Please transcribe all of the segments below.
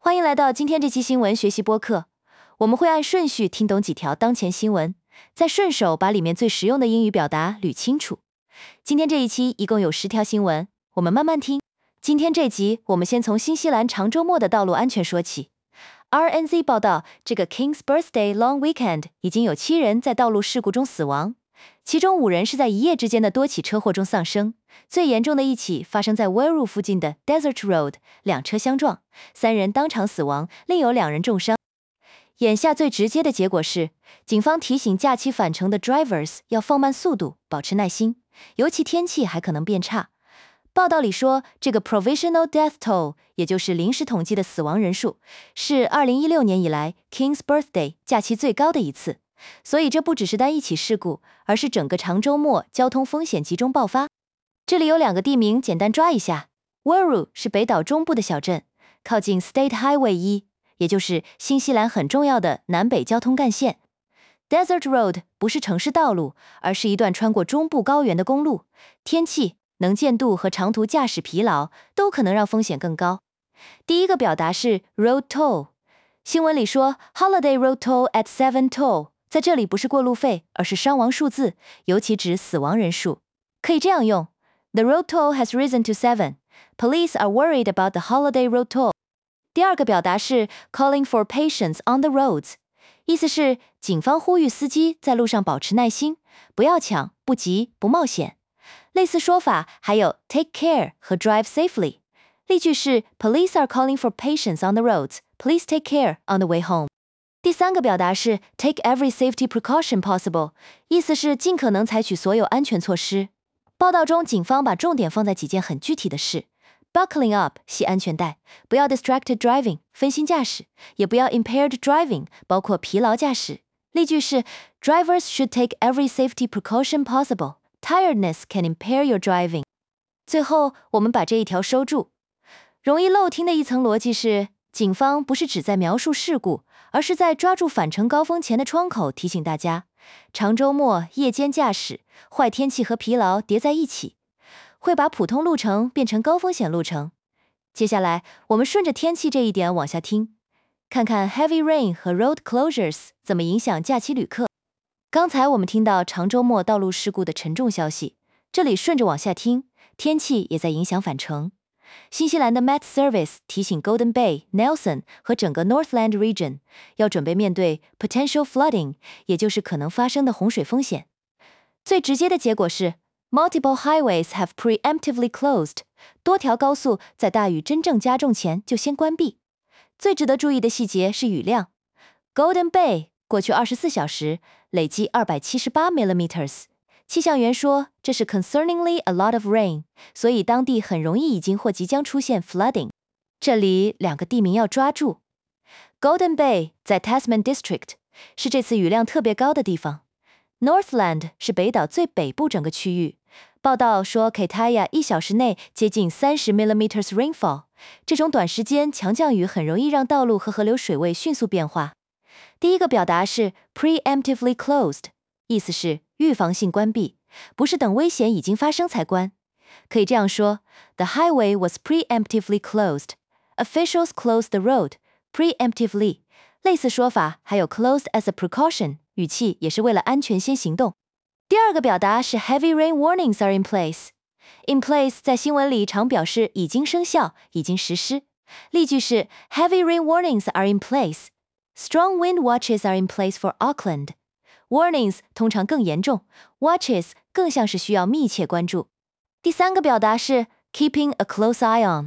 欢迎来到今天这期新闻学习播客，我们会按顺序听懂几条当前新闻，再顺手把里面最实用的英语表达捋清楚。今天这一期一共有10条新闻，我们慢慢听。今天这集我们先从新西兰长周末的道路安全说起。RNZ 报道，这个 King's Birthday Long Weekend 已经有7人在道路事故中死亡，其中5人是在一夜之间的多起车祸中丧生。最严重的一起发生在 Werru 附近的 Desert Road， 2车相撞，3人当场死亡，另有2人重伤。眼下最直接的结果是，警方提醒假期返程的 drivers 要放慢速度，保持耐心，尤其天气还可能变差。报道里说，这个 provisional death toll， 也就是临时统计的死亡人数，是2016年以来 King's Birthday 假期最高的一次。所以这不只是单一起事故，而是整个长周末交通风险集中爆发。这里有2个地名简单抓一下。Werru 是北岛中部的小镇，靠近 State Highway 1，也就是新西兰很重要的南北交通干线。Desert Road 不是城市道路，而是一段穿过中部高原的公路，天气、能见度和长途驾驶疲劳都可能让风险更高。第一个表达是 road toll， 新闻里说 Holiday road toll at 7 toll， 在这里不是过路费，而是伤亡数字，尤其指死亡人数。可以这样用 ：The road toll has risen to 7. Police are worried about the holiday road toll. 第二个表达是 calling for patience on the roads， 意思是警方呼吁司机在路上保持耐心，不要抢、不急、不冒险。类似说法还有 take care 和 drive safely。例句是 Police are calling for patience on the roads. Please take care on the way home. 第三个表达是 take every safety precaution possible， 意思是尽可能采取所有安全措施。报道中，警方把重点放在几件很具体的事。Buckling up 系安全带，不要 distracted driving 分心驾驶，也不要 impaired driving 包括疲劳驾驶。例句是 Drivers should take every safety precaution possible. Tiredness can impair your driving. 最后，我们把这一条收住。容易漏听的一层逻辑是，警方不是只在描述事故，而是在抓住返程高峰前的窗口提醒大家，长周末夜间驾驶，坏天气和疲劳叠在一起，会把普通路程变成高风险路程。接下来，我们顺着天气这一点往下听，看看 heavy rain 和 road closures 怎么影响假期旅客。刚才我们听到长周末道路事故的沉重消息，这里顺着往下听，天气也在影响返程。新西兰的 Met Service 提醒 Golden Bay、Nelson 和整个 Northland Region 要准备面对 potential flooding， 也就是可能发生的洪水风险。最直接的结果是 multiple highways have preemptively closed， 多条高速在大雨真正加重前就先关闭。最值得注意的细节是雨量。Golden Bay 过去24小时累计278 millimeters， 气象员说这是 concerningly a lot of rain， 所以当地很容易已经或即将出现 flooding。这里2个地名要抓住。Golden Bay 在 Tasman District， 是这次雨量特别高的地方。Northland 是北岛最北部整个区域。报道说 Ketaya 1小时内接近30 millimeters rainfall， 这种短时间强降雨很容易让道路和河流水位迅速变化。第一个表达是 preemptively closed， 意思是预防性关闭，不是等危险已经发生才关。可以这样说 The highway was preemptively closed. Officials closed the road preemptively。 类似说法还有 closed as a precaution， 语气也是为了安全先行动。第二个表达是 heavy rain warnings are in place。 In place 在新闻里常表示已经生效，已经实施。例句是 Heavy rain warnings are in place. Strong wind watches are in place for Auckland. Warnings 通常更严重， watches 更像是需要密切关注。第三个表达是 keeping a close eye on。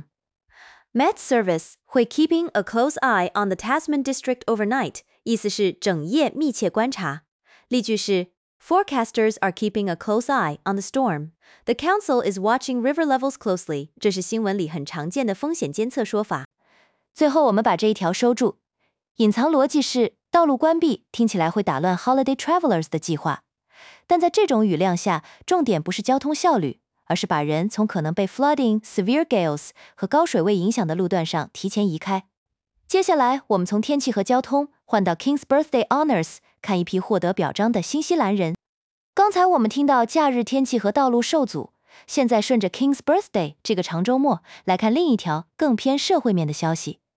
Met Service 会 keeping a close eye on the Tasman District overnight， 意思是整夜密切观察。例句是 Forecasters are keeping a close eye on the storm. The council is watching river levels closely. 这是新闻里很常见的风险监测说法。最后我们把这一条收住。隐藏逻辑是道路关闭听起来会打乱 holiday travelers 的计划，但在这种雨量下，重点不是交通效率，而是把人从可能被 flooding、severe gales 和高水位影响的路段上提前移开。接下来我们从天气和交通换到 King's Birthday Honors， 看一批获得表彰的新西兰人。刚才我们听到假日天气和道路受阻，现在顺着 King's Birthday 这个长周末来看另一条更偏社会面的消息。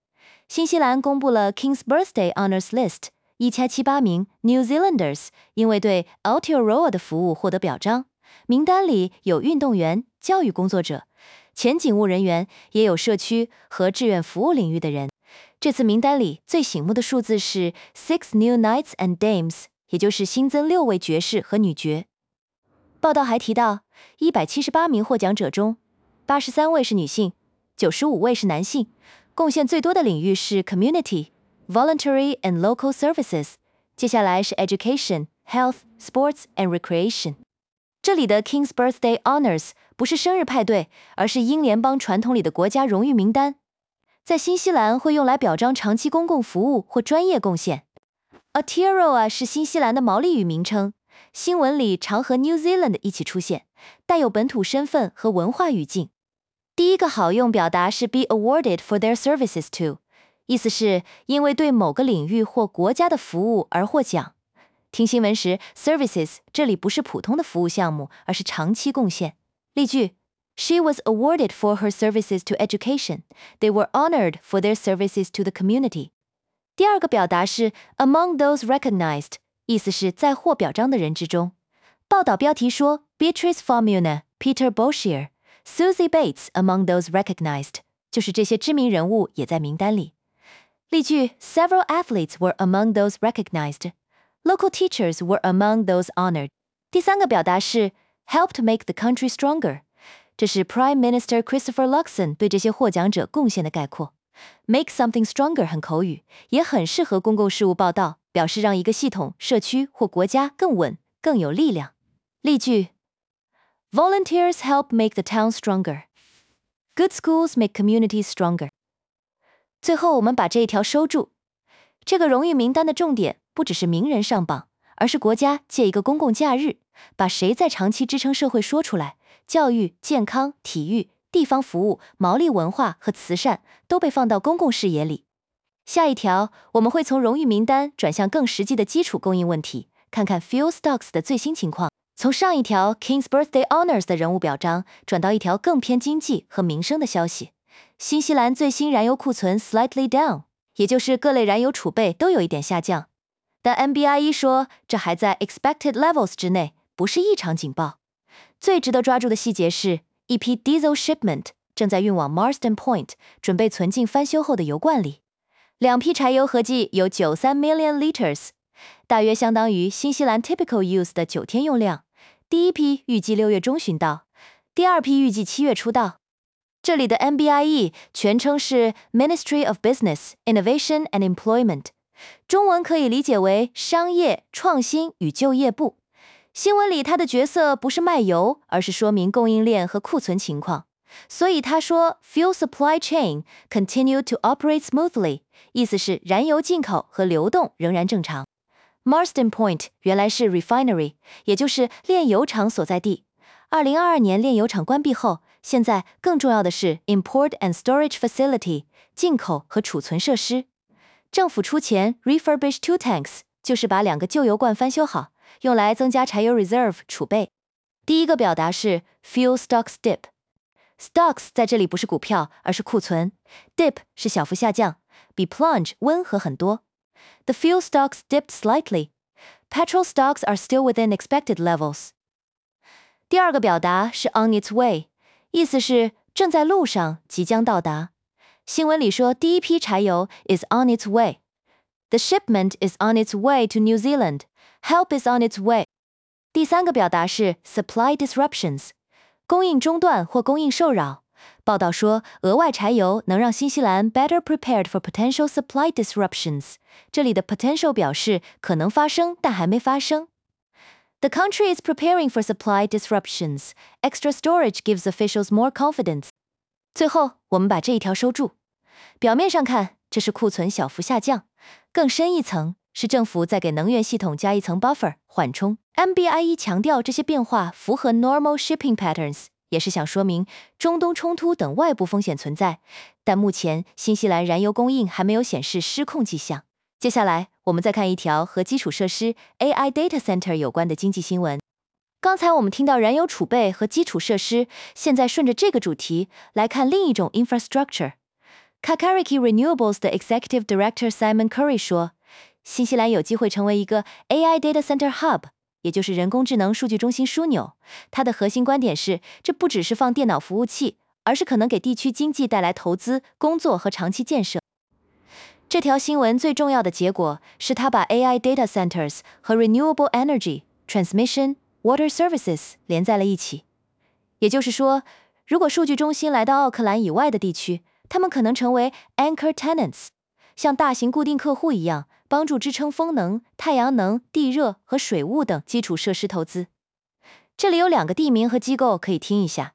新西兰公布了 King's Birthday Honours List， 1778名 New Zealanders 因为对 Aotearoa 的服务获得表彰，名单里有运动员、教育工作者、前警务人员，也有社区和志愿服务领域的人。这次名单里最醒目的数字是 Six New Knights and Dames， 也就是新增6位爵士和女爵。报道还提到，178名获奖者中，83位是女性，95位是男性，贡献最多的领域是 Community、Voluntary and Local Services， 接下来是 Education、Health、Sports and Recreation。这里的 King's Birthday Honours 不是生日派对，而是英联邦传统里的国家荣誉名单。在新西兰会用来表彰长期公共服务或专业贡献。Aotearoa 是新西兰的毛利语名称，新闻里常和 New Zealand 一起出现，带有本土身份和文化语境。第一个好用表达是 be awarded for their services to， 意思是因为对某个领域或国家的服务而获奖。听新闻时 services 这里不是普通的服务项目，而是长期贡献。例句She was awarded for her services to education. They were honored for their services to the community. 第二个表达是 among those recognized， 意思是在获表彰的人之中。报道标题说 Beatrice Faumuina、Peter Boshier、Susie Bates among those recognized， 就是这些知名人物也在名单里。例句 Several athletes were among those recognized. Local teachers were among those honored. 第三个表达是 helped make the country stronger。这是 Prime Minister Christopher Luxon 对这些获奖者贡献的概括。Make something stronger 很口语，也很适合公共事务报道，表示让一个系统、社区或国家更稳、更有力量。例句 Volunteers help make the town stronger. Good schools make communities stronger. 最后我们把这一条收住。这个荣誉名单的重点不只是名人上榜，而是国家借一个公共假日，把谁在长期支撑社会说出来。教育、健康、体育、地方服务、毛利文化和慈善都被放到公共视野里。下一条，我们会从荣誉名单转向更实际的基础供应问题，看看 Fuel Stocks 的最新情况。从上一条 King's Birthday Honours 的人物表彰，转到一条更偏经济和民生的消息。新西兰最新燃油库存 slightly down， 也就是各类燃油储备都有一点下降。但 NBIE 说，这还在 expected levels 之内，不是异常警报。最值得抓住的细节是，一批 diesel shipment 正在运往 Marsden Point， 准备存进翻修后的油罐里。两批柴油合计有93 million liters， 大约相当于新西兰 typical use 的9天用量。第一批预计6月中旬到，第二批预计7月初到。这里的 NBIE 全称是 Ministry of Business, Innovation and Employment， 中文可以理解为商业、创新与就业部。新闻里他的角色不是卖油，而是说明供应链和库存情况。所以他说 Fuel supply chain continue to operate smoothly， 意思是燃油进口和流动仍然正常。Marsden Point 原来是 refinery， 也就是炼油厂所在地。2022年炼油厂关闭后，现在更重要的是 import and storage facility， 进口和储存设施。政府出钱 refurbish 2 tanks， 就是把2个旧油罐翻修好，用来增加柴油 reserve 储备。第一个表达是 fuel stocks dip。Stocks 在这里不是股票，而是库存。Dip 是小幅下降，比 plunge 温和很多。The fuel stocks dipped slightly. Petrol stocks are still within expected levels. 第二个表达是 on its way， 意思是正在路上，即将到达。新闻里说第一批柴油 is on its way。The shipment is on its way to New Zealand.Help is on its way。 第三个表达是 supply disruptions， 供应中断或供应受扰。报道说，额外柴油能让新西兰 better prepared for potential supply disruptions。这里的 potential 表示可能发生，但还没发生。The country is preparing for supply disruptions. Extra storage gives officials more confidence。最后，我们把这一条收住。表面上看，这是库存小幅下降，更深一层是政府在给能源系统加一层 buffer 缓冲。NBIE 强调这些变化符合 normal shipping patterns， 也是想说明中东冲突等外部风险存在，但目前新西兰燃油供应还没有显示失控迹象。接下来我们再看一条和基础设施 AI data center 有关的经济新闻。刚才我们听到燃油储备和基础设施，现在顺着这个主题来看另一种 infrastructure。 Kakariki Renewables 的 Executive Director Simon Curry 说，新西兰有机会成为一个 AI Data Center Hub， 也就是人工智能数据中心枢纽。他的核心观点是，这不只是放电脑服务器，而是可能给地区经济带来投资、工作和长期建设。这条新闻最重要的结果是，他把 AI Data Centers 和 Renewable Energy Transmission、Water Services 连在了一起。也就是说，如果数据中心来到奥克兰以外的地区，他们可能成为 Anchor Tenants， 像大型固定客户一样，帮助支撑风能、太阳能、地热和水务等基础设施投资。这里有2个地名和机构可以听一下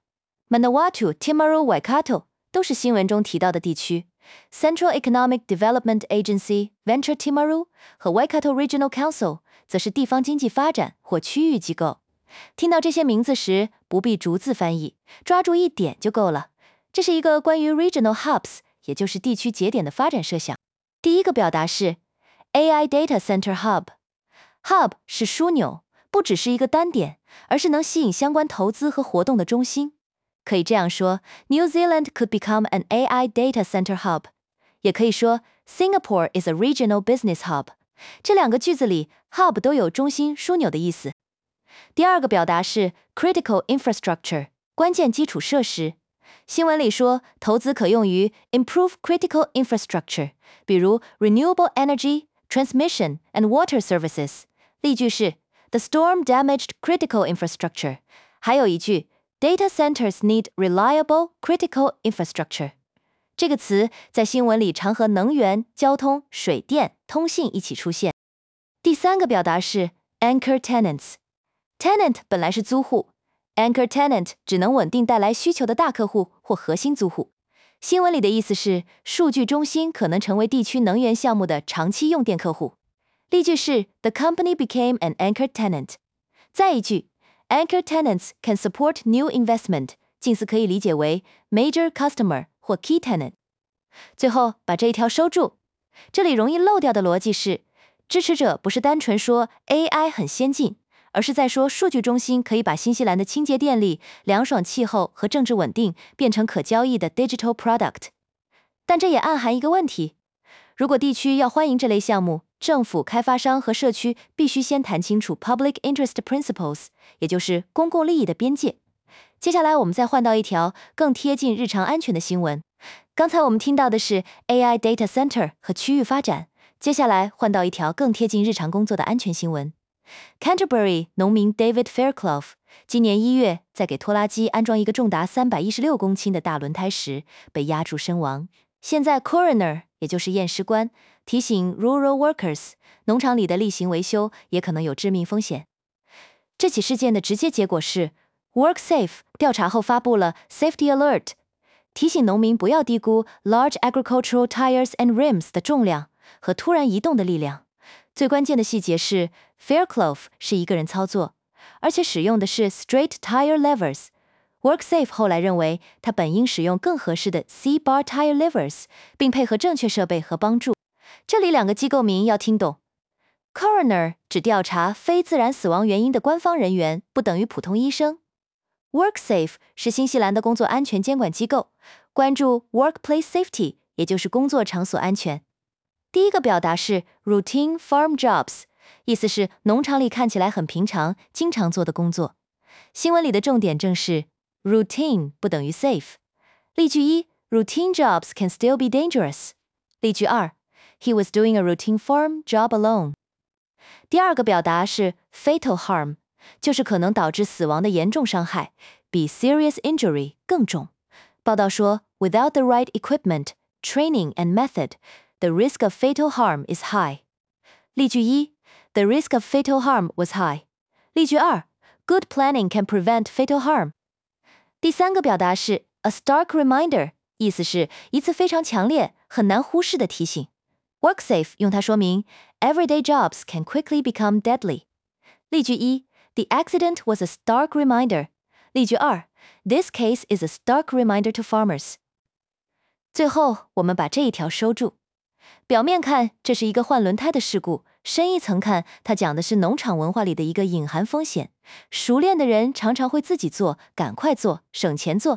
：Manawatu、Timaru、Waikato 都是新闻中提到的地区。Central Economic Development Agency Venture Timaru 和 Waikato Regional Council 则是地方经济发展或区域机构。听到这些名字时，不必逐字翻译，抓住一点就够了。这是一个关于 Regional Hubs， 也就是地区节点的发展设想。第一个表达是 AI Data Center Hub。Hub 是枢纽，不只是一个单点，而是能吸引相关投资和活动的中心。可以这样说 ，New Zealand could become an AI data center hub。也可以说 ，Singapore is a regional business hub。这2个句子里 ，hub 都有中心、枢纽的意思。第二个表达是 critical infrastructure， 关键基础设施。新闻里说，投资可用于 improve critical infrastructure， 比如 renewable energy, transmission and water services。例句是 The storm damaged critical infrastructure。还有一句。Data centers need reliable, critical infrastructure。这个词在新闻里常和能源、交通、水电、通信一起出现。第三个表达是 anchor tenants。Tenant 本来是租户 ，anchor tenant 只能稳定带来需求的大客户或核心租户。新闻里的意思是，数据中心可能成为地区能源项目的长期用电客户。例句是 The company became an anchor tenant。再一句。Anchor tenants can support new investment， 近似可以理解为 major customer 或 key tenant。最后把这一条收住。这里容易漏掉的逻辑是，支持者不是单纯说 AI 很先进，而是在说数据中心可以把新西兰的清洁电力、凉爽气候和政治稳定变成可交易的 digital product。但这也暗含一个问题：如果地区要欢迎这类项目，政府、开发商和社区必须先谈清楚 public interest principles， 也就是公共利益的边界。接下来我们再换到一条更贴近日常安全的新闻。刚才我们听到的是 AI data center 和区域发展，接下来换到一条更贴近日常工作的安全新闻。Canterbury 农民 David Fairclough 今年1月在给拖拉机安装一个重达316公斤的大轮胎时被压住身亡。现在 coroner 也就是验尸官提醒 rural workers， 农场里的例行维修也可能有致命风险。这起事件的直接结果是 WorkSafe 调查后发布了 Safety Alert， 提醒农民不要低估 large agricultural tires and rims 的重量和突然移动的力量。最关键的细节是 Fairclough 是一个人操作，而且使用的是 straight tire levers。WorkSafe 后来认为他本应使用更合适的 C-bar tire levers， 并配合正确设备和帮助。这里2个机构名要听懂。Coroner 指调查非自然死亡原因的官方人员，不等于普通医生。WorkSafe 是新西兰的工作安全监管机构，关注 workplace safety， 也就是工作场所安全。第一个表达是 routine farm jobs， 意思是农场里看起来很平常、经常做的工作。新闻里的重点正是 routine 不等于 safe。例句1 ，routine jobs can still be dangerous。例句2 ，He was doing a routine farm job alone。第二个表达是 fatal harm， 就是可能导致死亡的严重伤害，比 serious injury 更重。报道说 ，without the right equipment, training and method, the risk of fatal harm is high。例句1 ，The risk of fatal harm was high。例句2 ，Good planning can prevent fatal harm。第三个表达是 a stark reminder， 意思是一次非常强烈、很难忽视的提醒。WorkSafe 用它说明 everyday jobs can quickly become deadly。例句1 ，The accident was a stark reminder。例句2 ，This case is a stark reminder to farmers。最后，我们把这一条收住。表面看，这是一个换轮胎的事故，深一层看，它讲的是农场文化里的一个隐含风险。熟练的人常常会自己做，赶快做，省钱做。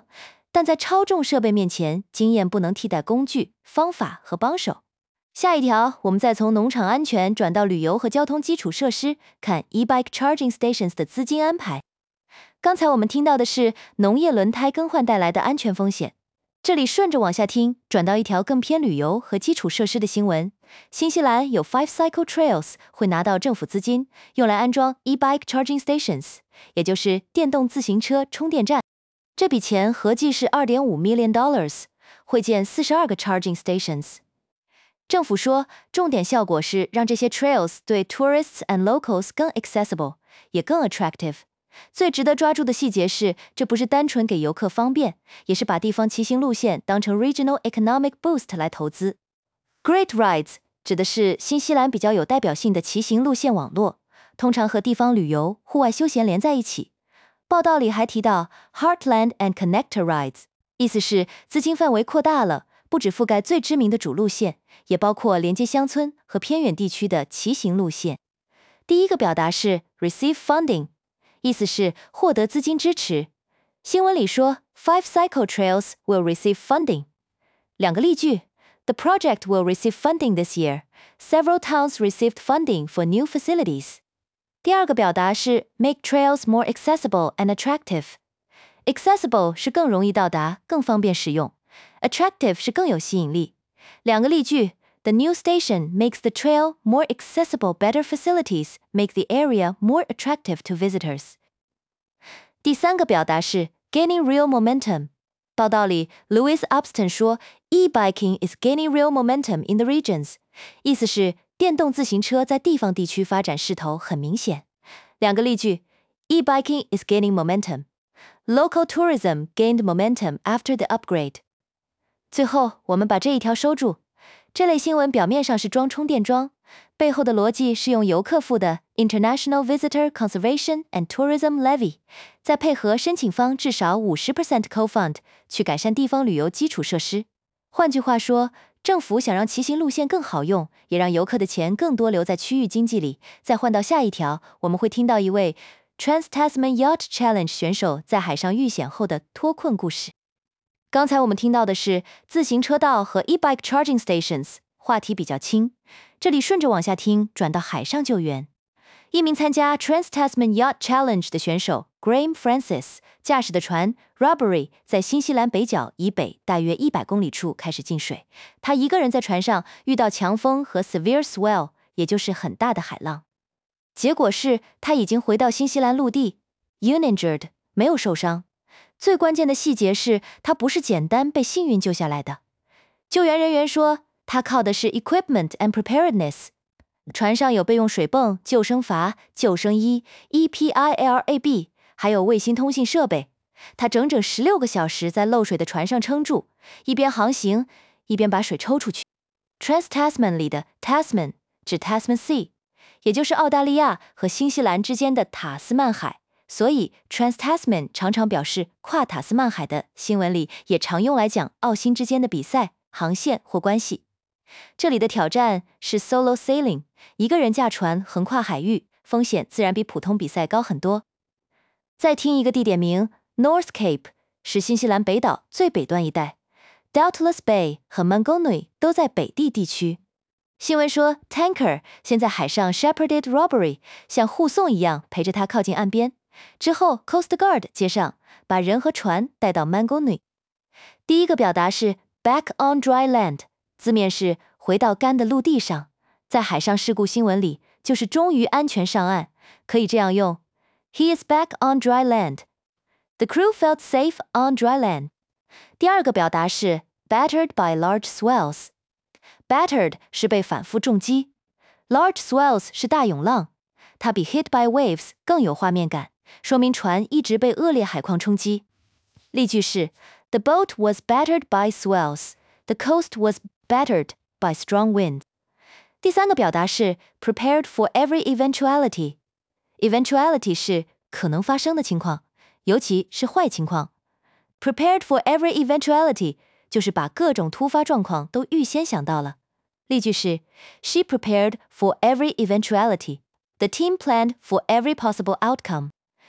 但在超重设备面前，经验不能替代工具、方法和帮手。下一条，我们再从农场安全转到旅游和交通基础设施，看 e-bike charging stations 的资金安排。刚才我们听到的是农业轮胎更换带来的安全风险，这里顺着往下听，转到一条更偏旅游和基础设施的新闻。新西兰有 Five Cycle Trails 会拿到政府资金，用来安装 e-bike charging stations， 也就是电动自行车充电站。这笔钱合计是 $2.5 million， 会建42个 charging stations。政府说，重点效果是让这些 trails 对 tourists and locals 更 accessible， 也更 attractive。最值得抓住的细节是，这不是单纯给游客方便，也是把地方骑行路线当成 regional economic boost 来投资。Great Rides 指的是新西兰比较有代表性的骑行路线网络，通常和地方旅游、户外休闲连在一起。报道里还提到 Heartland and Connector Rides， 意思是资金范围扩大了，不只覆盖最知名的主路线，也包括连接乡村和偏远地区的骑行路线。第一个表达是 receive funding， 意思是获得资金支持。新闻里说 Five Cycle Trails will receive funding。 两个例句 The project will receive funding this year. Several towns received funding for new facilities. 第二个表达是 make trails more accessible and attractive。 Accessible 是更容易到达，更方便使用， Attractive 是更有吸引力。两个例句 The new station makes the trail more accessible. Better facilities make the area more attractive to visitors. 第三个表达是 gaining real momentum。 报道里 Louis Upston 说 E-biking is gaining real momentum in the regions， 意思是电动自行车在地方地区发展势头很明显。两个例句 E-biking is gaining momentum. Local tourism gained momentum after the upgrade. 最后，我们把这一条收住。这类新闻表面上是装充电桩，背后的逻辑是用游客付的 International Visitor Conservation and Tourism Levy， 再配合申请方至少 50% co-fund 去改善地方旅游基础设施。换句话说，政府想让骑行路线更好用，也让游客的钱更多留在区域经济里。再换到下一条，我们会听到一位 Trans-Tasman Yacht Challenge 选手在海上遇险后的脱困故事。刚才我们听到的是自行车道和 e-bike charging stations， 话题比较轻。这里顺着往下听，转到海上救援。一名参加 Trans-Tasman Yacht Challenge 的选手 Graham Francis 驾驶的船 Robbery 在新西兰北角以北大约100公里处开始进水。他一个人在船上遇到强风和 severe swell， 也就是很大的海浪。结果是他已经回到新西兰陆地 uninjured， 没有受伤。最关键的细节是，他不是简单被幸运救下来的。救援人员说，他靠的是 equipment and preparedness。船上有备用水泵、救生筏、救生衣、EPILAB， 还有卫星通信设备。他整整16个小时在漏水的船上撑住，一边航行，一边把水抽出去。Trans-Tasman 里的 Tasman 指 Tasman Sea， 也就是澳大利亚和新西兰之间的塔斯曼海。所以 Trans-Tasman 常常表示跨塔斯曼海的，新闻里也常用来讲澳新之间的比赛、航线或关系。这里的挑战是 solo sailing， 一个人驾船横跨海域，风险自然比普通比赛高很多。再听一个地点名 North Cape， 是新西兰北岛最北端一带， Doubtless Bay 和 Mangonui 都在北地地区。新闻说 Tanker 先在海上 shepherded Robbery， 像护送一样陪着他靠近岸边，之后 Coast Guard 接上，把人和船带到 Mangonui。 第一个表达是 back on dry land， 字面是回到干的陆地上，在海上事故新闻里就是终于安全上岸，可以这样用 He is back on dry land. The crew felt safe on dry land. 第二个表达是 battered by large swells。 Battered 是被反复重击， large swells 是大涌浪，它比 hit by waves 更有画面感，说明船一直被恶劣海况冲击。例句是 The boat was battered by swells. The coast was battered by strong winds. 第三个表达是 prepared for every eventuality。 Eventuality 是可能发生的情况，尤其是坏情况。 Prepared for every eventuality 就是把各种突发状况都预先想到了。例句是 She prepared for every eventuality. The team planned for every possible outcome.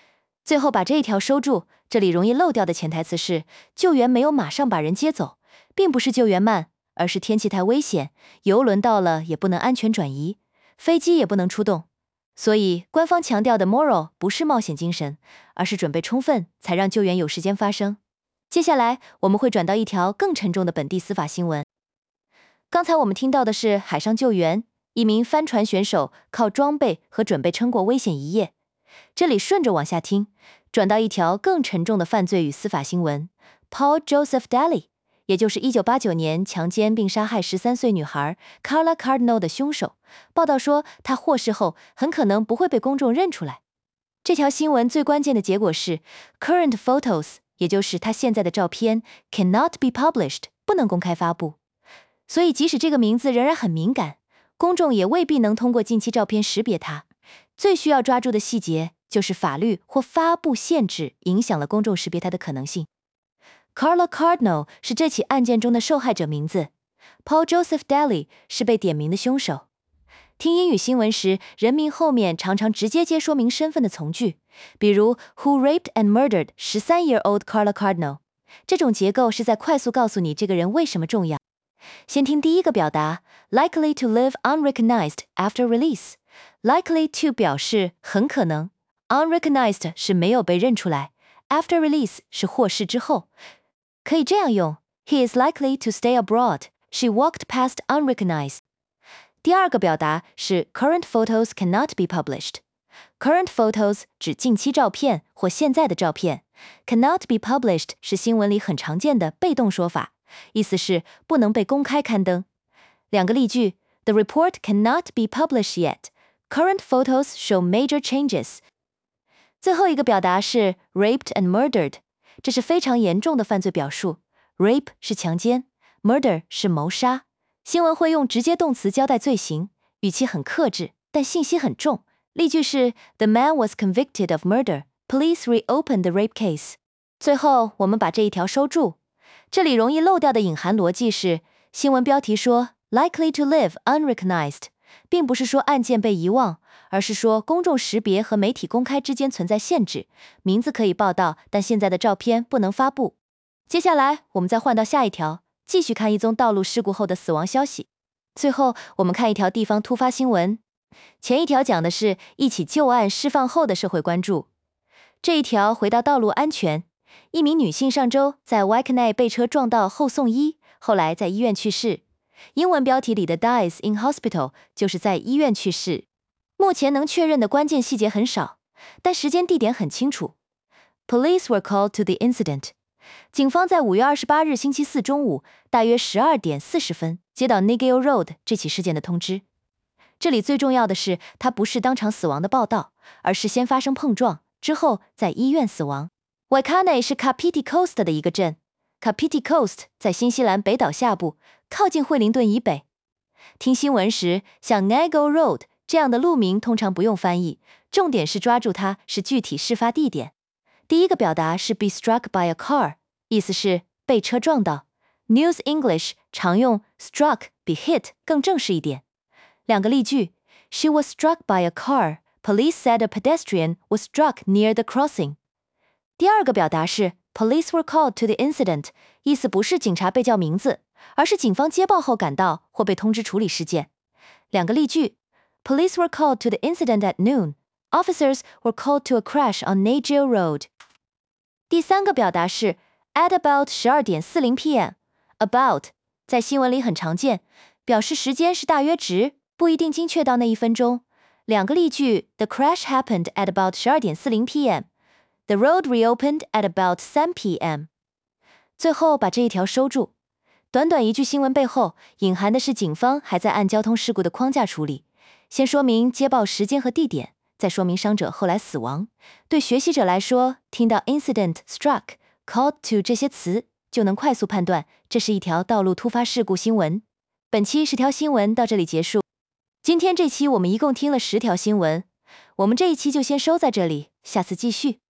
最后把这一条收住，这里容易漏掉的潜台词是，救援没有马上把人接走，并不是救援慢，而是天气太危险，油轮到了也不能安全转移，飞机也不能出动。所以官方强调的 moral 不是冒险精神，而是准备充分，才让救援有时间发生。接下来我们会转到一条更沉重的本地司法新闻。刚才我们听到的是海上救援，一名帆船选手靠装备和准备撑过危险一夜。这里顺着往下听，转到一条更沉重的犯罪与司法新闻。Paul Joseph Daly， 也就是1989年强奸并杀害13岁女孩 Carla Cardinal 的凶手，报道说他获释后很可能不会被公众认出来。这条新闻最关键的结果是 current photos， 也就是他现在的照片 cannot be published， 不能公开发布。所以即使这个名字仍然很敏感，公众也未必能通过近期照片识别他。最需要抓住的细节就是法律或发布限制影响了公众识别他的可能性。Carla Cardinal 是这起案件中的受害者名字， Paul Joseph Daly 是被点名的凶手。听英语新闻时，人名后面常常直接接说明身份的从句，比如 Who raped and murdered 13-year-old Carla Cardinal。 这种结构是在快速告诉你这个人为什么重要。先听第一个表达 Likely to live unrecognized after release。Likely to 表示很可能， unrecognized 是没有被认出来， after release 是获释之后。可以这样用 He is likely to stay abroad. She walked past unrecognized。 第二个表达是 Current photos cannot be published。 Current photos 指近期照片或现在的照片， cannot be published 是新闻里很常见的被动说法，意思是不能被公开刊登。两个例句 The report cannot be published yet。Current photos show major changes。 最后一个表达是 raped and murdered， 这是非常严重的犯罪表述。 Rape 是强奸， murder 是谋杀。新闻会用直接动词交代罪行，语气很克制，但信息很重。例句是 The man was convicted of murder. Police reopened the rape case。 最后我们把这一条收住，这里容易漏掉的隐含逻辑是，新闻标题说 likely to live unrecognized，并不是说案件被遗忘，而是说公众识别和媒体公开之间存在限制，名字可以报道，但现在的照片不能发布。接下来我们再换到下一条，继续看一宗道路事故后的死亡消息。最后我们看一条地方突发新闻。前一条讲的是一起旧案释放后的社会关注，这一条回到道路安全。一名女性上周在 Waikanae 被车撞到后送医，后来在医院去世。英文标题里的 dies in hospital 就是在医院去世。目前能确认的关键细节很少，但时间地点很清楚。Police were called to the incident。 警方在5月28日星期四中午大约12点40分接到 Nigel Road 这起事件的通知。这里最重要的是，它不是当场死亡的报道，而是先发生碰撞，之后在医院死亡。Waikanae 是 Kapiti Coast 的一个镇， Kapiti Coast 在新西兰北岛下部，靠近惠灵顿以北。听新闻时，像 Nigel Road 这样的路名通常不用翻译，重点是抓住它是具体事发地点。第一个表达是 be struck by a car， 意思是被车撞到。News English 常用 struck 比 hit 更正式一点。两个例句 She was struck by a car. Police said a pedestrian was struck near the crossing。 第二个表达是 Police were called to the incident， 意思不是警察被叫名字，而是警方接报后赶到或被通知处理事件。两个例句 Police were called to the incident at noon. Officers were called to a crash on Nigel Road。 第三个表达是 at about 12点40 p.m。About 在新闻里很常见，表示时间是大约值，不一定精确到那1分钟。两个例句 The crash happened at about 12点40 p.m.The road reopened at about 3 p.m. 最后把这一条收住。短短一句新闻背后，隐含的是警方还在按交通事故的框架处理，先说明接报时间和地点，再说明伤者后来死亡。对学习者来说，听到 incident、struck、called to 这些词，就能快速判断这是一条道路突发事故新闻。本期10条新闻到这里结束。今天这期我们一共听了10条新闻，我们这一期就先收在这里，下次继续。